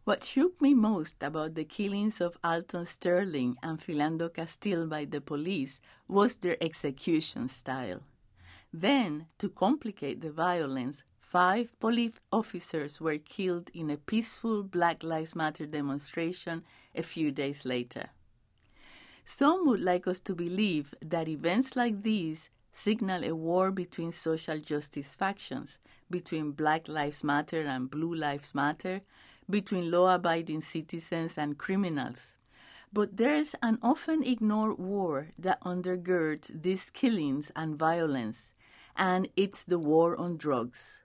What shook me most about the killings of Alton Sterling and Philando Castile by the police was their execution style. Then, to complicate the violence, 5 police officers were killed in a peaceful Black Lives Matter demonstration a few days later. Some would like us to believe that events like these signal a war between social justice factions, between Black Lives Matter and Blue Lives Matter, between law-abiding citizens and criminals. But there's an often ignored war that undergirds these killings and violence, and it's the war on drugs.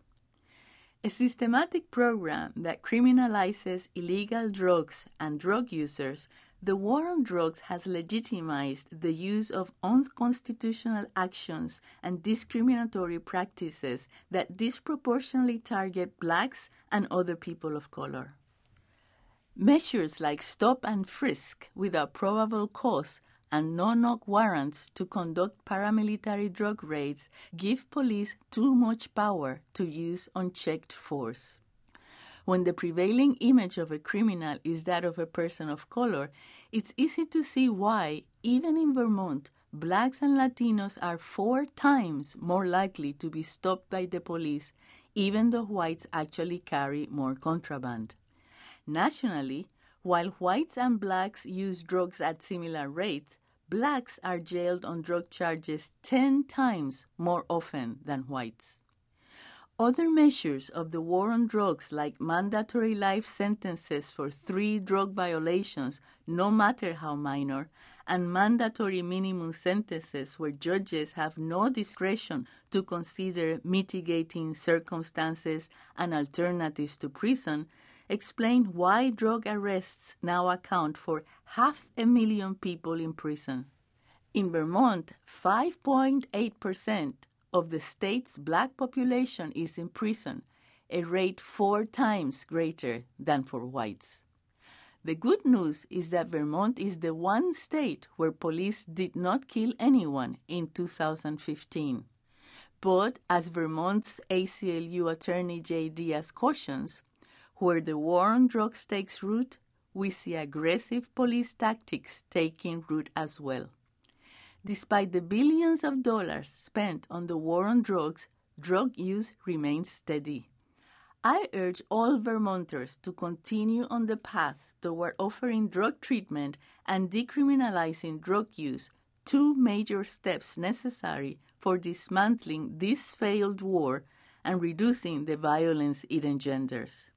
A systematic program that criminalizes illegal drugs and drug users, the war on drugs has legitimized the use of unconstitutional actions and discriminatory practices that disproportionately target blacks and other people of color. Measures like stop and frisk without probable cause and no-knock warrants to conduct paramilitary drug raids give police too much power to use unchecked force. When the prevailing image of a criminal is that of a person of color, it's easy to see why, even in Vermont, blacks and Latinos are 4 times more likely to be stopped by the police, even though whites actually carry more contraband. Nationally, while whites and blacks use drugs at similar rates, blacks are jailed on drug charges 10 times more often than whites. Other measures of the war on drugs, like mandatory life sentences for 3 drug violations, no matter how minor, and mandatory minimum sentences where judges have no discretion to consider mitigating circumstances and alternatives to prison, explain why drug arrests now account for 500,000 people in prison. In Vermont, 5.8% of the state's black population is in prison, a rate 4 times greater than for whites. The good news is that Vermont is the one state where police did not kill anyone in 2015. But as Vermont's ACLU attorney Jay Diaz cautions, where the war on drugs takes root, we see aggressive police tactics taking root as well. Despite the billions of dollars spent on the war on drugs, drug use remains steady. I urge all Vermonters to continue on the path toward offering drug treatment and decriminalizing drug use, 2 major steps necessary for dismantling this failed war and reducing the violence it engenders.